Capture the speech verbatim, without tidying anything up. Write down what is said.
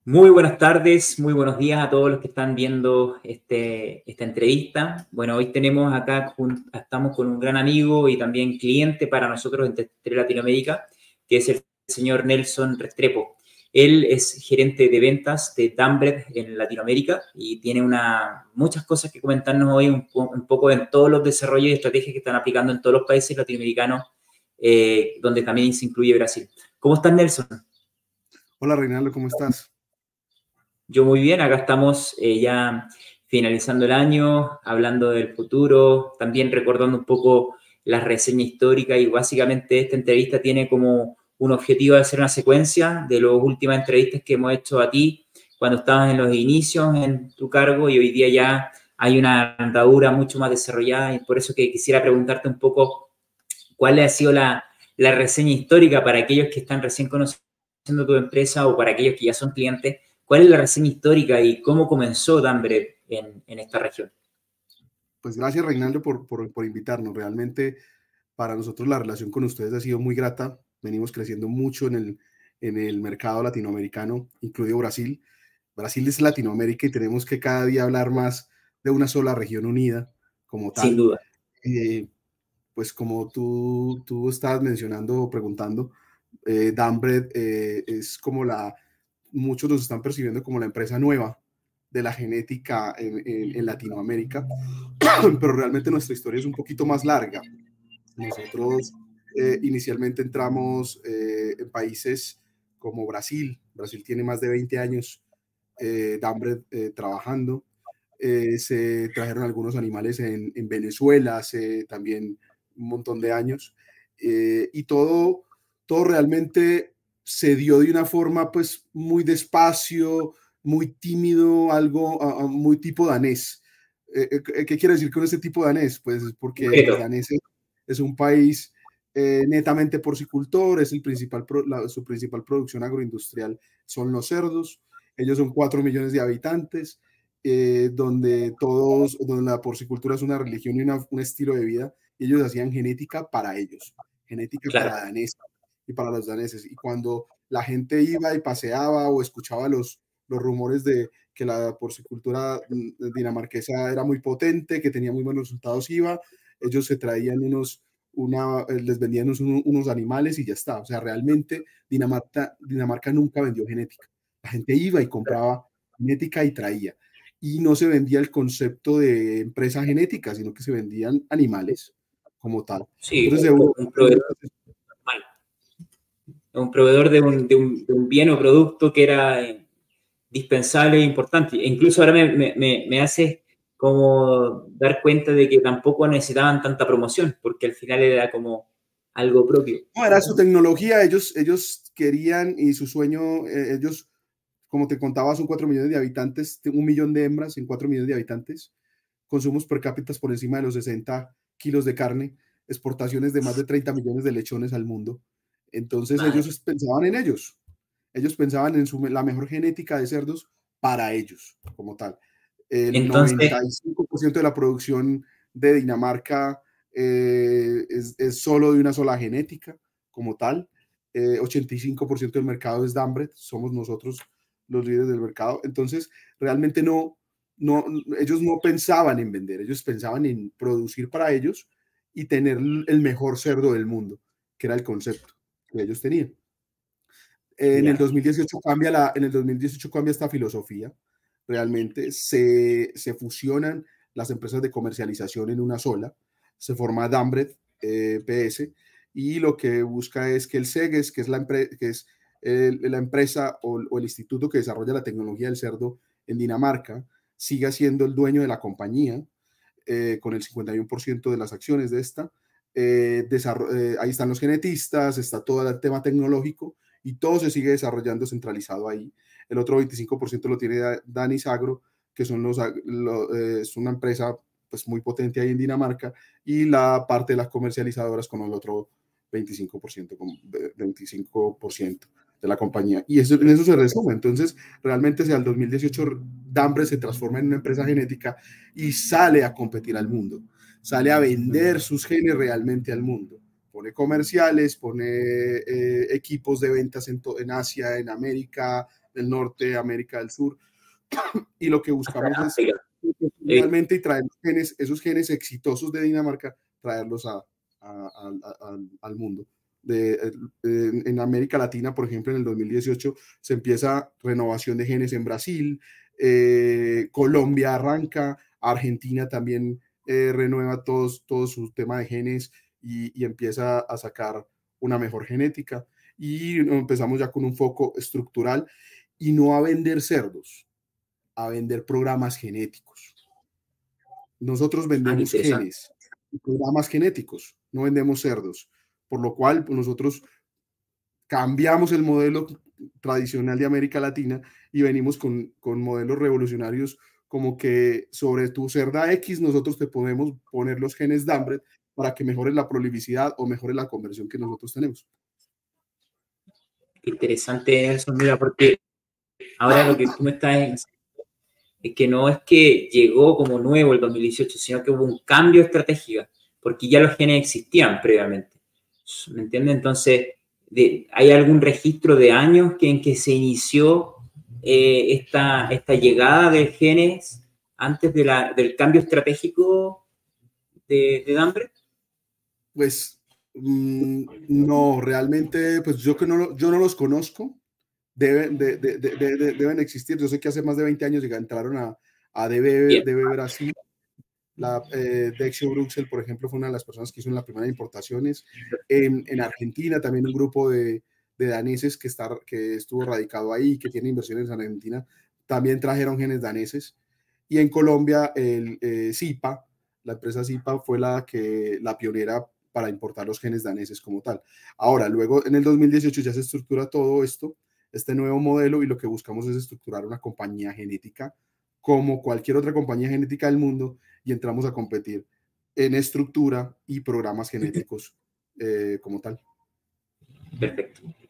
Muy buenas tardes, muy buenos días a todos los que están viendo este, esta entrevista. Bueno, hoy tenemos acá, estamos con un gran amigo y también cliente para nosotros en T Latinoamérica, que es el señor Nelson Restrepo. Él es gerente de ventas de Dambred en Latinoamérica y tiene una, muchas cosas que comentarnos hoy, un, un poco en todos los desarrollos y estrategias que están aplicando en todos los países latinoamericanos, eh, donde también se incluye Brasil. ¿Cómo estás, Nelson? Hola, Reinaldo, ¿cómo estás? Yo muy bien, acá estamos eh, ya finalizando el año, hablando del futuro, también recordando un poco la reseña histórica y básicamente esta entrevista tiene como un objetivo de hacer una secuencia de las últimas entrevistas que hemos hecho a ti cuando estabas en los inicios en tu cargo y hoy día ya hay una andadura mucho más desarrollada y por eso que quisiera preguntarte un poco cuál ha sido la, la reseña histórica para aquellos que están recién conociendo tu empresa o para aquellos que ya son clientes. ¿Cuál es la reseña histórica y cómo comenzó Dambred en, en esta región? Pues gracias, Reinaldo, por, por, por invitarnos. Realmente para nosotros la relación con ustedes ha sido muy grata. Venimos creciendo mucho en el, en el mercado latinoamericano, incluido Brasil. Brasil es Latinoamérica y tenemos que cada día hablar más de una sola región unida como Sin tal. duda. Eh, pues como tú, tú estabas mencionando o preguntando, eh, Dambred eh, es como la, muchos nos están percibiendo como la empresa nueva de la genética en, en, en Latinoamérica, pero realmente nuestra historia es un poquito más larga. Nosotros eh, inicialmente entramos eh, en países como Brasil. Brasil tiene más de veinte años eh, Dambred eh, trabajando. Eh, se trajeron algunos animales en, en Venezuela hace también un montón de años. Eh, y todo, todo realmente se dio de una forma pues muy despacio, muy tímido, algo uh, muy tipo danés. Eh, eh, ¿Qué quiere decir con este tipo danés? Pues porque los Concreto. daneses es un país eh, netamente porcicultor, es el principal pro, la, su principal producción agroindustrial son los cerdos. Ellos son cuatro millones de habitantes, eh, donde todos, donde la porcicultura es una religión y una, un estilo de vida, y ellos hacían genética para ellos, genética Claro. para daneses y para los daneses. Y cuando la gente iba y paseaba o escuchaba los, los rumores de que la porcicultura dinamarquesa era muy potente, que tenía muy buenos resultados, iba, ellos se traían unos, una, les vendían unos, unos animales y ya está. O sea, realmente Dinamarca, Dinamarca nunca vendió genética. La gente iba y compraba genética y traía. Y no se vendía el concepto de empresa genética, sino que se vendían animales como tal. Sí, Entonces, como Europa, un proveedor normal. Un proveedor de un, de, un, de un, bien o producto que era indispensable e importante. E incluso ahora me, me, me hace como dar cuenta de que tampoco necesitaban tanta promoción, porque al final era como algo propio. no, era su tecnología, ellos, ellos querían y su sueño, eh, ellos, como te contaba, son cuatro millones de habitantes, un millón de hembras en cuatro millones de habitantes, consumos per cápita por encima de los sesenta kilos de carne, exportaciones de más de treinta millones de lechones al mundo. Entonces Madre. ellos pensaban en ellos, ellos pensaban en su, la mejor genética de cerdos para ellos, como tal. El Entonces, noventa y cinco por ciento de la producción de Dinamarca eh, es, es, solo de una sola genética, como tal. Eh, ochenta y cinco por ciento del mercado es Dambred, somos nosotros los líderes del mercado. Entonces, realmente no, no, ellos no pensaban en vender, ellos pensaban en producir para ellos y tener el mejor cerdo del mundo, que era el concepto que ellos tenían. En el ya. dos mil dieciocho cambia, la, en el dos mil dieciocho cambia esta filosofía, realmente se, se fusionan las empresas de comercialización en una sola, se forma Dambred eh, P S y lo que busca es que el SEGES, que es la, empre que es, el, la empresa o, o el instituto que desarrolla la tecnología del cerdo en Dinamarca, siga siendo el dueño de la compañía eh, con el cincuenta y uno por ciento de las acciones de esta. Eh, eh, ahí están los genetistas, está todo el tema tecnológico y todo se sigue desarrollando centralizado ahí. El otro veinticinco por ciento lo tiene Danis Agro, que son los, lo, eh, es una empresa pues, muy potente ahí en Dinamarca, y la parte de las comercializadoras con el otro veinticinco por ciento, con veinticinco por ciento de la compañía. Y eso, en eso se resume. Entonces, realmente, sea el dos mil dieciocho, Dambred se transforma en una empresa genética y sale a competir al mundo, sale a vender sus genes realmente al mundo, pone comerciales, pone eh, equipos de ventas en, en Asia, en América del Norte, América del Sur, y lo que buscamos es realmente traer genes, esos genes exitosos de Dinamarca, traerlos a, a, a, a, al mundo. De, de, en América Latina, por ejemplo, en el dos mil dieciocho se empieza renovación de genes en Brasil, eh, Colombia arranca, Argentina también eh, renueva todos, todo su tema de genes y, y empieza a sacar una mejor genética, y empezamos ya con un foco estructural y no a vender cerdos, a vender programas genéticos. Nosotros vendemos ah, genes y programas genéticos, no vendemos cerdos, por lo cual pues, nosotros cambiamos el modelo tradicional de América Latina y venimos con, con modelos revolucionarios, como que sobre tu cerda X nosotros te podemos poner los genes Dambret para que mejore la prolificidad o mejore la conversión que nosotros tenemos. Interesante eso, mira, porque ahora lo que tú me estás diciendo es que no es que llegó como nuevo el dos mil dieciocho, sino que hubo un cambio estratégico, porque ya los genes existían previamente. ¿Me entiendes? Entonces, de, ¿hay algún registro de años que, en que se inició eh, esta, esta llegada de genes antes de la, del cambio estratégico de, de Dambret? Pues mmm, no, realmente, pues yo, que no, yo no los conozco. Deben, de, de, de, de, deben existir. Yo sé que hace más de veinte años entraron a, a D B, D B Brasil. La, eh, Dexio Bruxelles, por ejemplo, fue una de las personas que hizo las primeras importaciones. En, en Argentina también un grupo de, de daneses que, está, que estuvo radicado ahí, que tiene inversiones en Argentina, también trajeron genes daneses. Y en Colombia, el eh, Zipa, la empresa Zipa fue la, que, la pionera para importar los genes daneses como tal. Ahora, luego en el dos mil dieciocho ya se estructura todo esto, este nuevo modelo, y lo que buscamos es estructurar una compañía genética como cualquier otra compañía genética del mundo, y entramos a competir en estructura y programas genéticos eh, como tal. Perfecto.